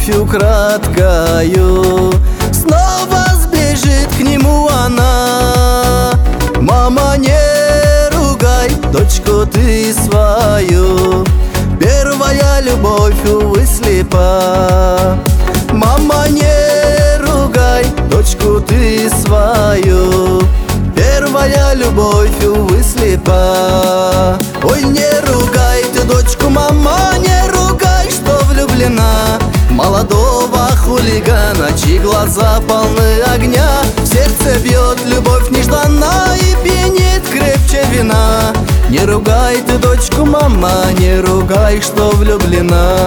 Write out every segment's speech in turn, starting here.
любовь украдкою. Снова сбежит к нему она. Мама, не ругай дочку ты свою, первая любовь, увы, слепа. Мама, не ругай дочку ты свою, первая любовь, увы, слепа. Ой, не ругай ты дочку, мама, не ругай, что влюблена молодого хулигана, чьи глаза полны огня. В сердце бьет любовь нежданна и пьянит крепче вина. Не ругай ты дочку, мама, не ругай, что влюблена.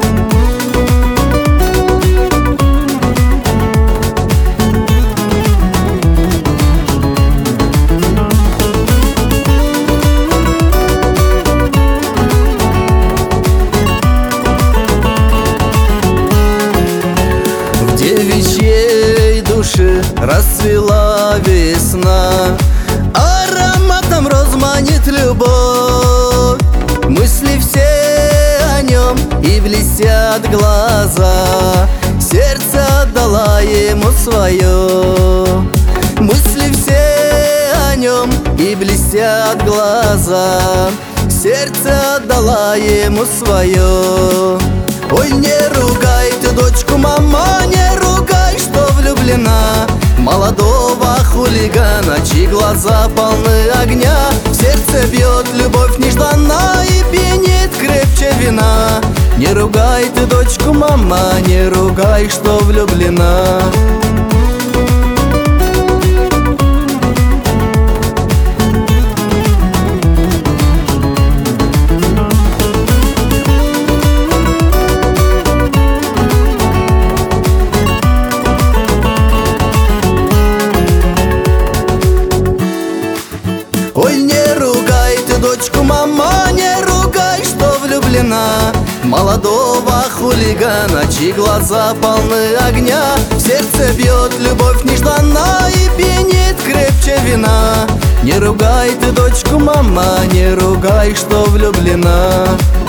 В девичьей душе расцвела весна, ароматом роз манит любовь. Мысли все о нем и блестят глаза, сердце отдала ему свое. Мысли все о нем и блестят глаза, сердце отдала ему свое. Ой, не ругай ты дочку, мама, не ругай, что влюблена молодого хулигана, чьи глаза полны огня. В сердце бьет любовь нежданна и пьянит крепче вина. Не ругай ты дочку, мама, не ругай, что влюблена. Ой, не ругай ты дочку, мама, не ругай, что влюблена молодого хулигана, чьи глаза полны огня. В сердце бьет любовь нежданна и пьянит крепче вина. Не ругай ты дочку, мама, не ругай, что влюблена.